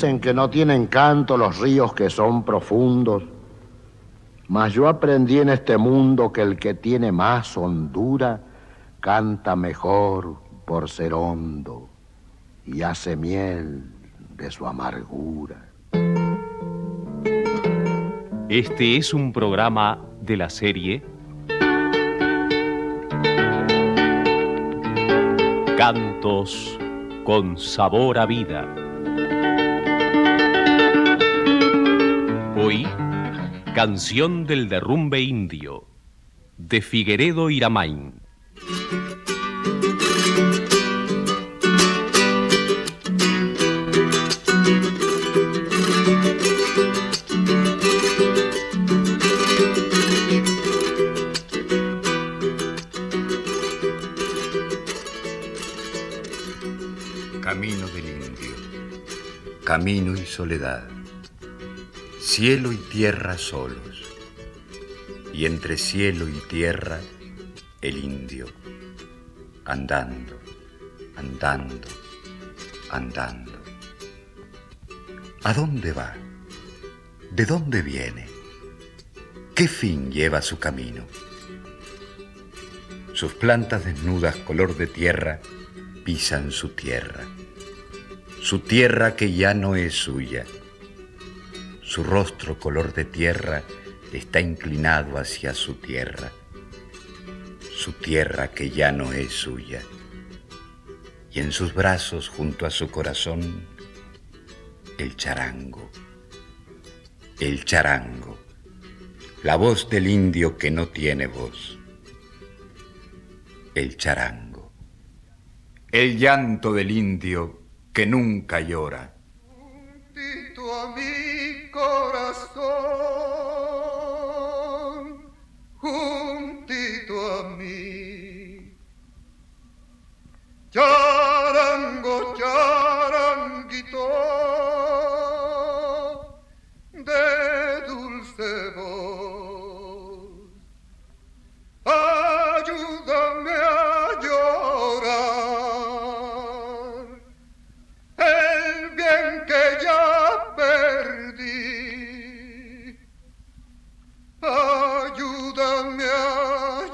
dicen que no tienen canto los ríos que son profundos, mas yo aprendí en este mundo que el que tiene más hondura canta mejor por ser hondo y hace miel de su amargura. Este es un programa de la serie Cantos con sabor a vida. Hoy, Canción del Derrumbe Indio, de Figueredo Iramain. Camino del indio, camino y soledad, cielo y tierra solos, y entre cielo y tierra el indio, andando, andando, andando. ¿A dónde va? ¿De dónde viene? ¿Qué fin lleva su camino? Sus plantas desnudas color de tierra pisan su tierra que ya no es suya. Su rostro color de tierra está inclinado hacia su tierra que ya no es suya. Y en sus brazos, junto a su corazón, el charango, la voz del indio que no tiene voz, el charango. El llanto del indio que nunca llora. Juntito a mi corazón, juntito a mí. Charango, charanguito, de dulce voz, ayúdame a llorar. Ayúdame a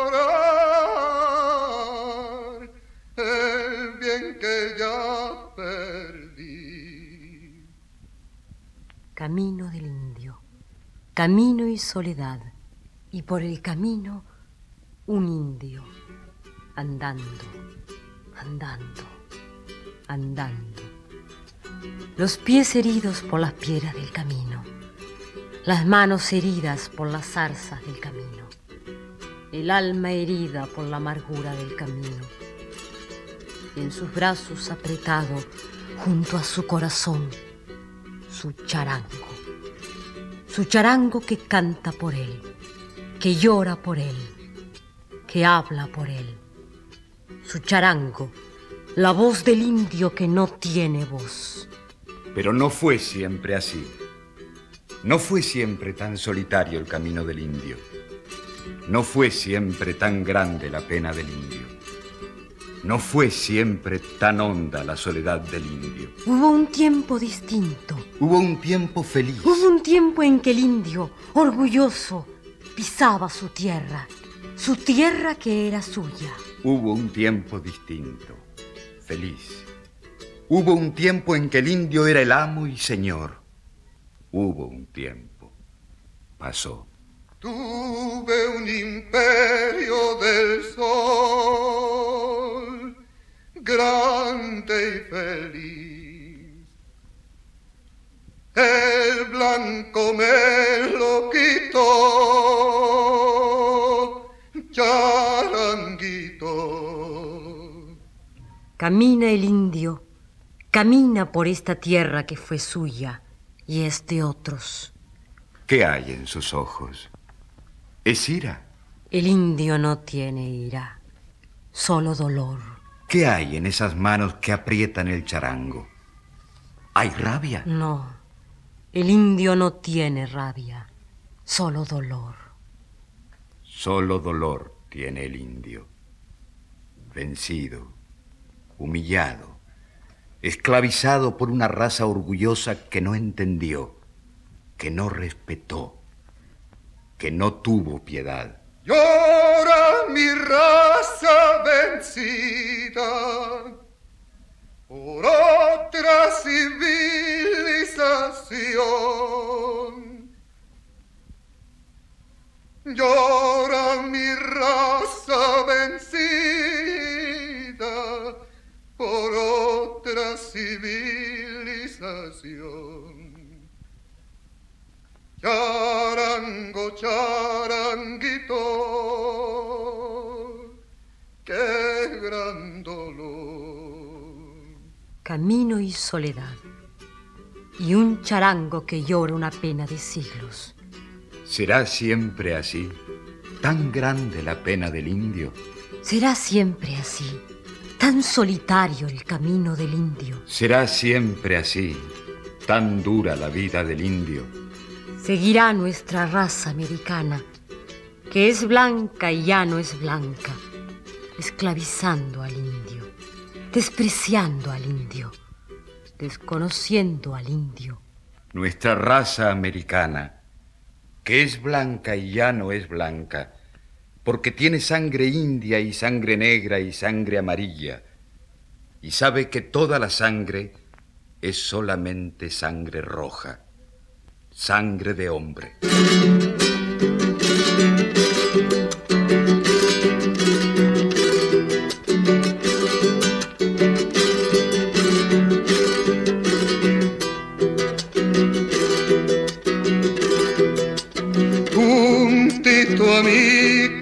llorar el bien que ya perdí. Camino del indio, camino y soledad, y por el camino un indio, andando, andando, andando. Los pies heridos por las piedras del camino, las manos heridas por las zarzas del camino, el alma herida por la amargura del camino, y en sus brazos apretado junto a su corazón, su charango que canta por él, que llora por él, que habla por él, su charango, la voz del indio que no tiene voz. Pero no fue siempre así. No fue siempre tan solitario el camino del indio. No fue siempre tan grande la pena del indio. No fue siempre tan honda la soledad del indio. Hubo un tiempo distinto. Hubo un tiempo feliz. Hubo un tiempo en que el indio, orgulloso, pisaba su tierra que era suya. Hubo un tiempo distinto, feliz. Hubo un tiempo en que el indio era el amo y señor. Hubo un tiempo, pasó. Tuve un imperio del sol, grande y feliz. El blanco me lo quitó, charanguito. Camina el indio, camina por esta tierra que fue suya y es de otros. ¿Qué hay en sus ojos? ¿Es ira? El indio no tiene ira, solo dolor. ¿Qué hay en esas manos que aprietan el charango? ¿Hay rabia? No, el indio no tiene rabia, solo dolor. Solo dolor tiene el indio. Vencido, humillado, esclavizado por una raza orgullosa que no entendió, que no respetó, que no tuvo piedad. Llora mi raza vencida por otra civilización. Llora mi raza vencida por otra civilización. Charango, charanguito, qué gran dolor. Camino y soledad, y un charango que llora una pena de siglos. ¿Será siempre así? ¿Tan grande la pena del indio? ¿Será siempre así? Tan solitario el camino del indio. ¿Será siempre así? ¿Tan dura la vida del indio? Seguirá nuestra raza americana, que es blanca y ya no es blanca, esclavizando al indio, despreciando al indio, desconociendo al indio. Nuestra raza americana, que es blanca y ya no es blanca, porque tiene sangre india y sangre negra y sangre amarilla, y sabe que toda la sangre es solamente sangre roja, sangre de hombre. Juntito a mi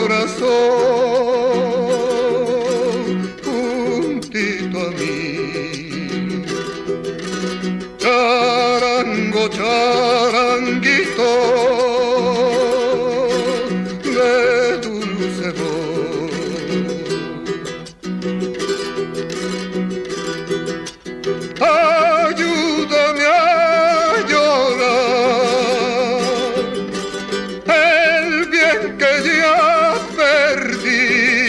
corazón, juntito a mí, charango, charanguito de dulce voz. Ayúdame a llorar el bien que ya perdí.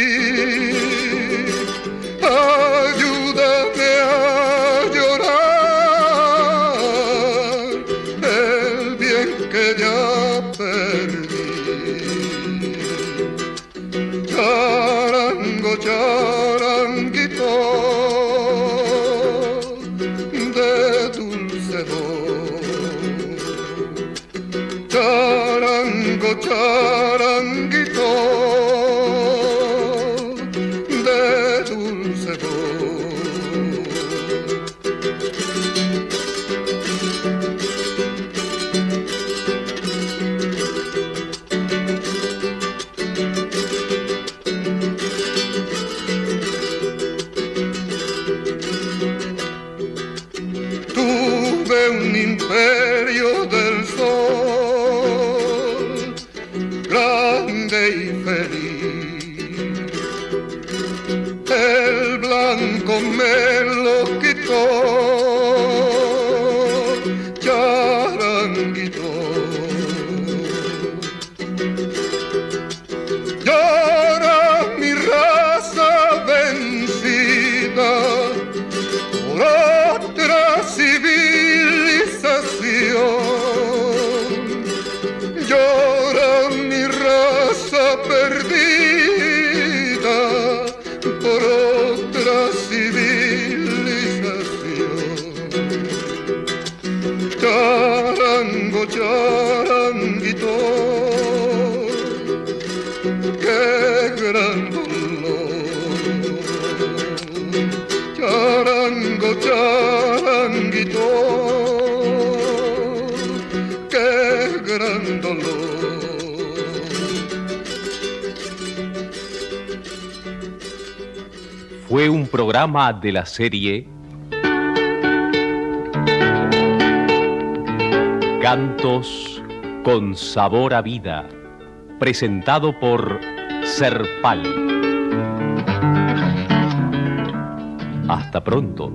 Ayúdame a llorar el bien que ya perdí. Charango, charanguito de dulce voz. Charango, charanguito de dulce voz. Tuve un imperio del sol, grande y feliz. El blanco me lo quitó, charanguito. Llora mi raza vencida por otra civilización. Llora mi raza perdida por otra civilización. Charango, charanguito, qué gran dolor. Charango, charanguito, qué gran dolor. Fue un programa de la serie Cantos con Sabor a Vida, presentado por Serpal. Hasta pronto.